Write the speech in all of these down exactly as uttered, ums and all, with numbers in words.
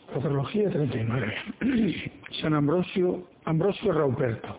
Patrología treinta y nueve. San Ambrosio, Ambrosio Rauperto.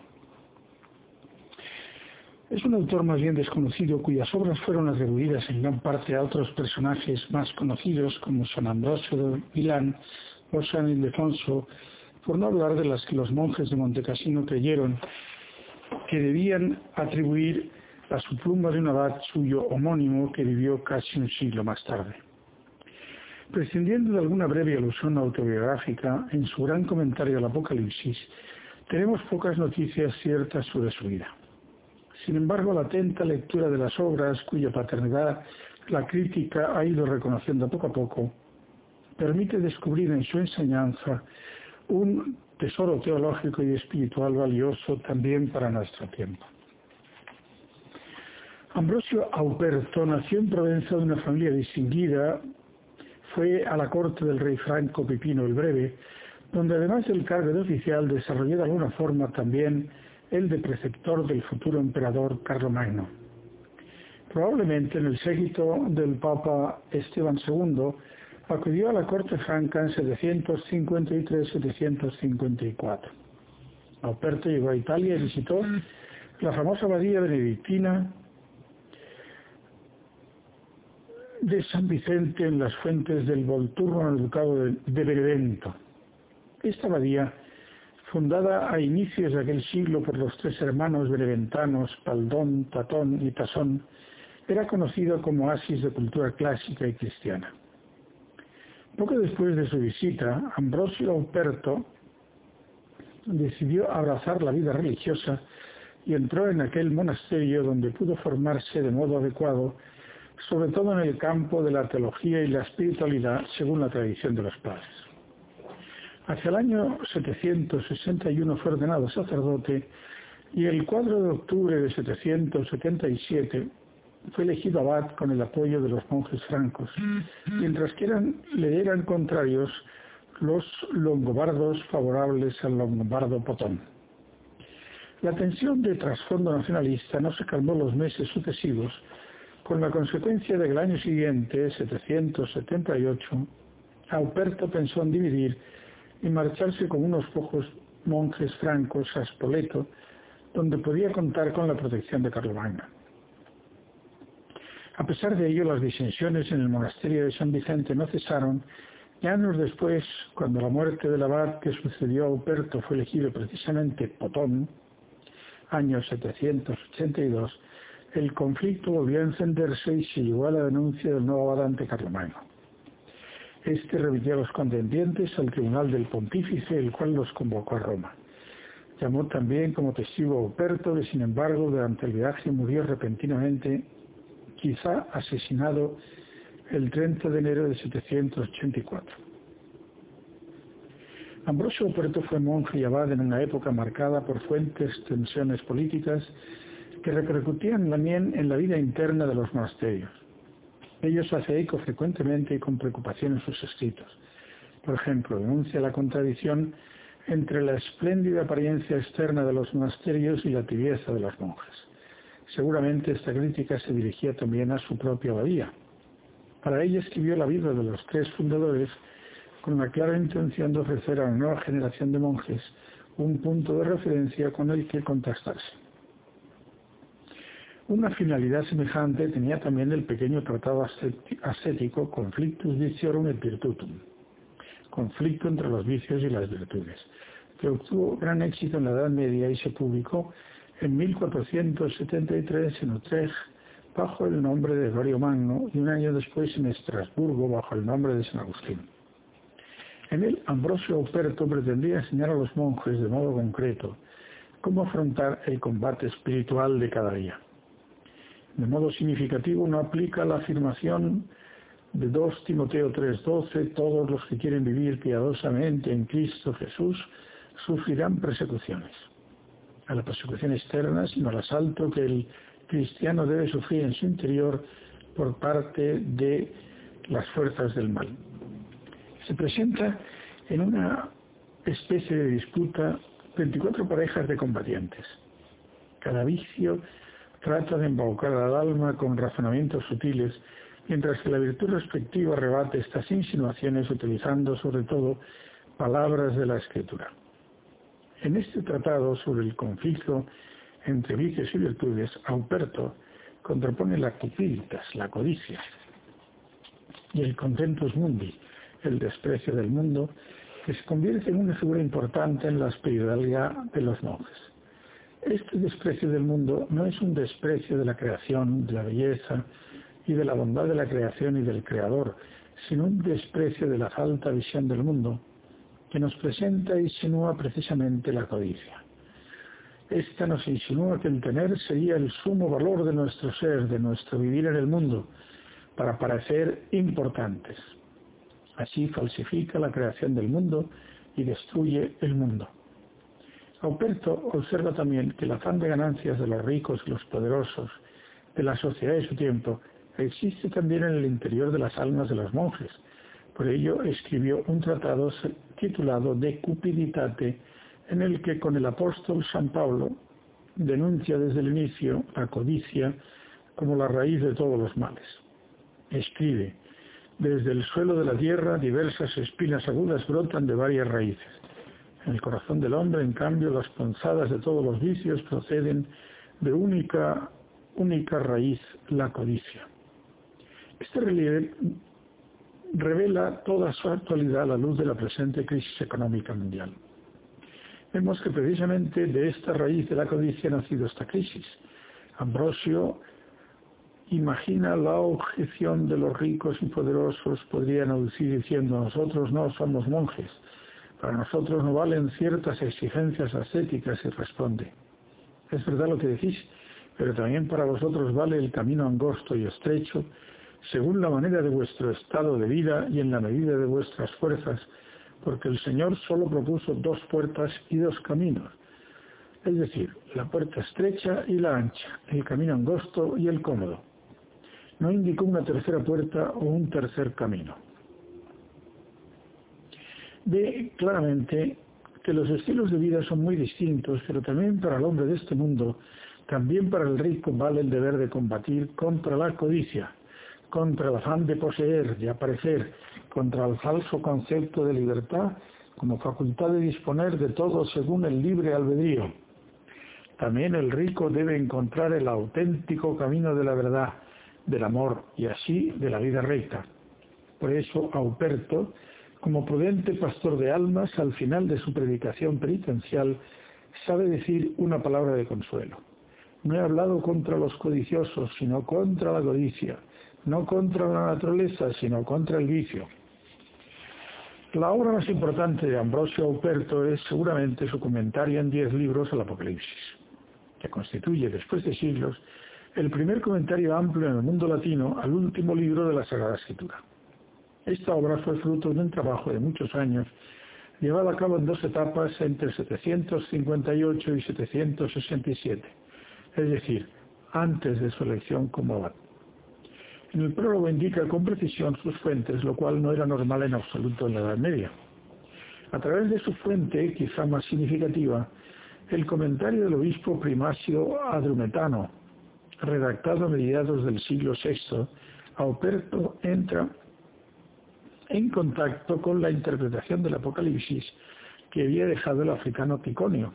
Es un autor más bien desconocido cuyas obras fueron atribuidas en gran parte a otros personajes más conocidos como San Ambrosio de Milán o San Ildefonso, por no hablar de las que los monjes de Montecassino creyeron que debían atribuir a su pluma de un abad suyo homónimo que vivió casi un siglo más tarde. Prescindiendo de alguna breve alusión autobiográfica, en su gran comentario al Apocalipsis, tenemos pocas noticias ciertas sobre su vida. Sin embargo, la atenta lectura de las obras, cuya paternidad la crítica ha ido reconociendo poco a poco, permite descubrir en su enseñanza un tesoro teológico y espiritual valioso también para nuestro tiempo. Ambrosio Auperto nació en Provenza de una familia distinguida. Fue a la corte del rey Franco Pipino el Breve, donde además del cargo de oficial desarrolló de alguna forma también el de preceptor del futuro emperador Carlomagno. Probablemente en el séquito del Papa Esteban segundo acudió a la corte franca en setecientos cincuenta y tres a setecientos cincuenta y cuatro. Auperto llegó a Italia y visitó la famosa abadía benedictina de San Vicente en las fuentes del Volturno en el ducado de Benevento. Esta abadía, fundada a inicios de aquel siglo por los tres hermanos beneventanos Paldón, Tatón y Tasón, era conocida como oasis de cultura clásica y cristiana. Poco después de su visita, Ambrosio Auperto decidió abrazar la vida religiosa y entró en aquel monasterio donde pudo formarse de modo adecuado, sobre todo en el campo de la teología y la espiritualidad, según la tradición de los padres. Hacia el año setecientos sesenta y uno fue ordenado sacerdote y el cuatro de octubre de setecientos setenta y siete fue elegido abad con el apoyo de los monjes francos, mientras que eran, le eran contrarios los longobardos favorables al longobardo Potón. La tensión de trasfondo nacionalista no se calmó los meses sucesivos, con la consecuencia de que el año siguiente, setecientos setenta y ocho, Auperto pensó en dividir y marcharse con unos pocos monjes francos a Spoleto, donde podía contar con la protección de Carlomagno. A pesar de ello, las disensiones en el monasterio de San Vicente no cesaron, y años después, cuando la muerte del abad que sucedió a Auperto fue elegido precisamente Potón, año setecientos ochenta y dos, el conflicto volvió a encenderse y se llegó a la denuncia del nuevo abad ante Carlomagno. Este remitió a los contendientes al tribunal del pontífice, el cual los convocó a Roma. Llamó también como testigo a Auperto, que sin embargo durante el viaje murió repentinamente, quizá asesinado el treinta de enero de setecientos ochenta y cuatro. Ambrosio Auperto fue monje y abad en una época marcada por fuertes tensiones políticas que repercutían también en la vida interna de los monasterios. Ellos hace eco frecuentemente y con preocupación en sus escritos. Por ejemplo, denuncia la contradicción entre la espléndida apariencia externa de los monasterios y la tibieza de los monjes. Seguramente esta crítica se dirigía también a su propia abadía. Para ella escribió la vida de los tres fundadores con la clara intención de ofrecer a la nueva generación de monjes un punto de referencia con el que contrastarse. Una finalidad semejante tenía también el pequeño tratado ascético Conflictus Viciorum et Virtutum, conflicto entre los vicios y las virtudes, que obtuvo gran éxito en la Edad Media y se publicó en mil cuatrocientos setenta y tres en Utrecht bajo el nombre de Gregorio Magno y un año después en Estrasburgo bajo el nombre de San Agustín. En él, Ambrosio Auperto pretendía enseñar a los monjes de modo concreto cómo afrontar el combate espiritual de cada día. De modo significativo no aplica la afirmación de dos Timoteo tres doce, todos los que quieren vivir piadosamente en Cristo Jesús sufrirán persecuciones. A la persecución externa, sino al asalto que el cristiano debe sufrir en su interior por parte de las fuerzas del mal. Se presenta en una especie de disputa veinticuatro parejas de combatientes. Cada vicio trata de embaucar al alma con razonamientos sutiles mientras que la virtud respectiva rebate estas insinuaciones utilizando sobre todo palabras de la Escritura. En este tratado sobre el conflicto entre vicios y virtudes, Auperto contrapone la cupiditas, la codicia, y el contentus mundi, el desprecio del mundo, que se convierte en una figura importante en la espiritualidad de los monjes. Este desprecio del mundo no es un desprecio de la creación, de la belleza y de la bondad de la creación y del Creador, sino un desprecio de la falta visión del mundo, que nos presenta e insinúa precisamente la codicia. Esta nos insinúa que el tener sería el sumo valor de nuestro ser, de nuestro vivir en el mundo, para parecer importantes. Así falsifica la creación del mundo y destruye el mundo. Auperto observa también que el afán de ganancias de los ricos y los poderosos, de la sociedad de su tiempo, existe también en el interior de las almas de los monjes. Por ello escribió un tratado titulado De Cupiditate, en el que con el apóstol San Pablo denuncia desde el inicio la codicia como la raíz de todos los males. Escribe: desde el suelo de la tierra diversas espinas agudas brotan de varias raíces. En el corazón del hombre, en cambio, las punzadas de todos los vicios proceden de única, única raíz, la codicia. Este relieve revela toda su actualidad a la luz de la presente crisis económica mundial. Vemos que precisamente de esta raíz de la codicia ha nacido esta crisis. Ambrosio imagina la objeción de los ricos y poderosos, podrían aducir diciendo: nosotros no somos monjes, para nosotros no valen ciertas exigencias ascéticas, y responde: es verdad lo que decís, pero también para vosotros vale el camino angosto y estrecho, según la manera de vuestro estado de vida y en la medida de vuestras fuerzas, porque el Señor solo propuso dos puertas y dos caminos, es decir, la puerta estrecha y la ancha, el camino angosto y el cómodo. No indicó una tercera puerta o un tercer camino. Ve claramente que los estilos de vida son muy distintos, pero también para el hombre de este mundo, también para el rico vale el deber de combatir contra la codicia, contra el afán de poseer, de aparecer, contra el falso concepto de libertad como facultad de disponer de todo según el libre albedrío. También el rico debe encontrar el auténtico camino de la verdad, del amor y así de la vida recta. Por eso Auperto, como prudente pastor de almas, al final de su predicación penitencial, sabe decir una palabra de consuelo. No he hablado contra los codiciosos, sino contra la codicia, no contra la naturaleza, sino contra el vicio. La obra más importante de Ambrosio Auperto es seguramente su comentario en diez libros al Apocalipsis, que constituye, después de siglos, el primer comentario amplio en el mundo latino al último libro de la Sagrada Escritura. Esta obra fue fruto de un trabajo de muchos años, llevado a cabo en dos etapas entre setecientos cincuenta y ocho y setecientos sesenta y siete, es decir, antes de su elección como abad. En el prólogo indica con precisión sus fuentes, lo cual no era normal en absoluto en la Edad Media. A través de su fuente, quizá más significativa, el comentario del obispo Primasio Adrumetano, redactado a mediados del siglo sexto, Auperto entra en contacto con la interpretación del Apocalipsis que había dejado el africano Ticonio,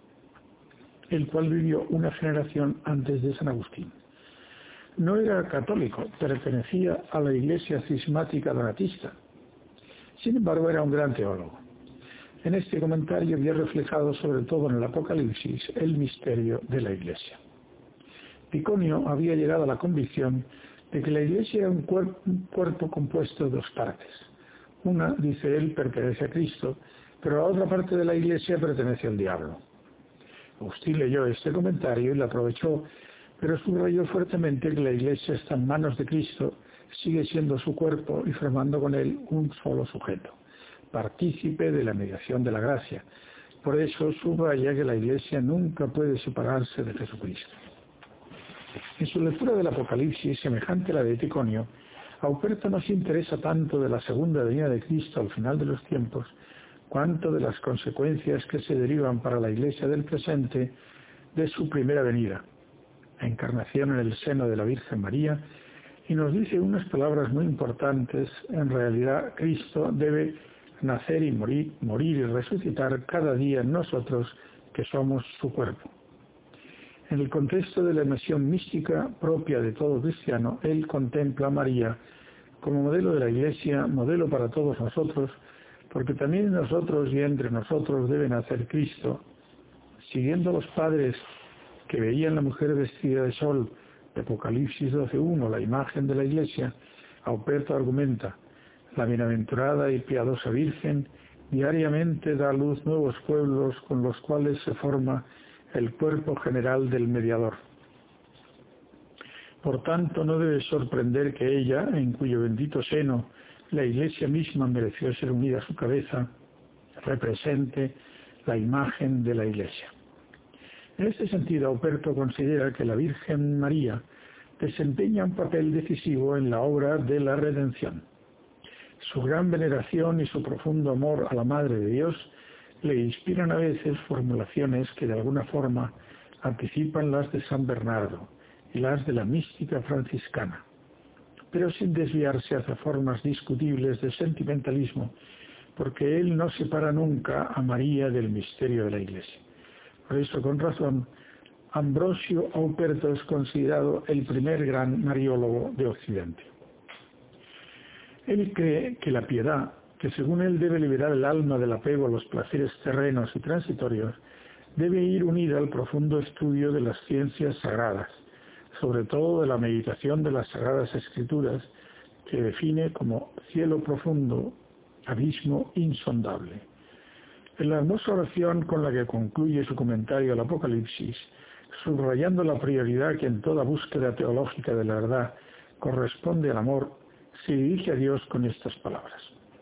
el cual vivió una generación antes de San Agustín. No era católico, pertenecía a la iglesia cismática donatista. Sin embargo, era un gran teólogo. En este comentario había reflejado sobre todo en el Apocalipsis el misterio de la iglesia. Ticonio había llegado a la convicción de que la iglesia era un cuerpo, un cuerpo compuesto de dos partes. Una, dice él, pertenece a Cristo, pero la otra parte de la iglesia pertenece al diablo. Agustín leyó este comentario y lo aprovechó, pero subrayó fuertemente que la iglesia está en manos de Cristo, sigue siendo su cuerpo y formando con él un solo sujeto, partícipe de la mediación de la gracia. Por eso subraya que la iglesia nunca puede separarse de Jesucristo. En su lectura del Apocalipsis, semejante a la de Ticonio, Auperto no se interesa tanto de la segunda venida de Cristo al final de los tiempos, cuanto de las consecuencias que se derivan para la iglesia del presente de su primera venida, la encarnación en el seno de la Virgen María, Y nos dice unas palabras muy importantes. En realidad, Cristo debe nacer y morir, morir y resucitar cada día en nosotros, que somos su cuerpo. En el contexto de la misión mística propia de todo cristiano, él contempla a María como modelo de la Iglesia, modelo para todos nosotros, porque también nosotros y entre nosotros debe nacer Cristo, siguiendo a los padres que veían la mujer vestida de sol, de Apocalipsis doce uno, la imagen de la Iglesia. Auperto argumenta: la bienaventurada y piadosa Virgen diariamente da a luz nuevos pueblos con los cuales se forma el cuerpo general del mediador. Por tanto, no debe sorprender que ella, en cuyo bendito seno la Iglesia misma mereció ser unida a su cabeza, represente la imagen de la Iglesia. En este sentido, Auperto considera que la Virgen María desempeña un papel decisivo en la obra de la redención. Su gran veneración y su profundo amor a la Madre de Dios le inspiran a veces formulaciones que de alguna forma anticipan las de San Bernardo y las de la mística franciscana, pero sin desviarse hacia formas discutibles de sentimentalismo, porque él no separa nunca a María del misterio de la Iglesia. Por eso, con razón, Ambrosio Auperto es considerado el primer gran mariólogo de Occidente. Él cree que la piedad, que según él debe liberar el alma del apego a los placeres terrenos y transitorios, debe ir unida al profundo estudio de las ciencias sagradas, sobre todo de la meditación de las Sagradas Escrituras, que define como cielo profundo, abismo insondable. En la hermosa oración con la que concluye su comentario al Apocalipsis, subrayando la prioridad que en toda búsqueda teológica de la verdad corresponde al amor, se dirige a Dios con estas palabras: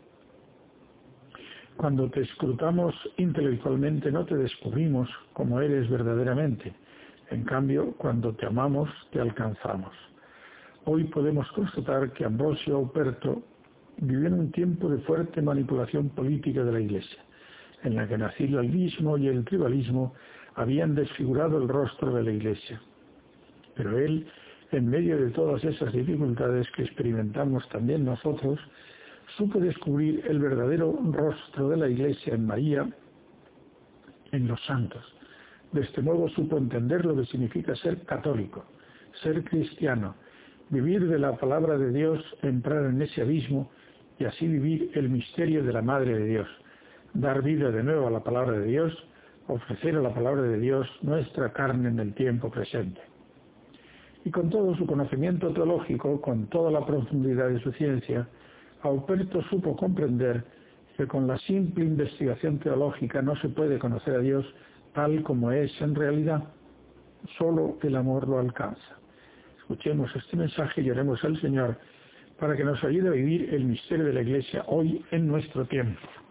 cuando te escrutamos intelectualmente no te descubrimos como eres verdaderamente. En cambio, cuando te amamos, te alcanzamos. Hoy podemos constatar que Ambrosio Auperto vivió en un tiempo de fuerte manipulación política de la Iglesia, en la que el nacionalismo y el tribalismo habían desfigurado el rostro de la Iglesia. Pero él, en medio de todas esas dificultades que experimentamos también nosotros, supo descubrir el verdadero rostro de la Iglesia en María, en los santos. De este modo supo entender lo que significa ser católico, ser cristiano, vivir de la palabra de Dios, entrar en ese abismo y así vivir el misterio de la Madre de Dios, dar vida de nuevo a la palabra de Dios, ofrecer a la palabra de Dios nuestra carne en el tiempo presente. Y con todo su conocimiento teológico, con toda la profundidad de su ciencia, Auperto supo comprender que con la simple investigación teológica no se puede conocer a Dios tal como es en realidad. Solo el amor lo alcanza. Escuchemos este mensaje y oremos al Señor para que nos ayude a vivir el misterio de la Iglesia hoy en nuestro tiempo.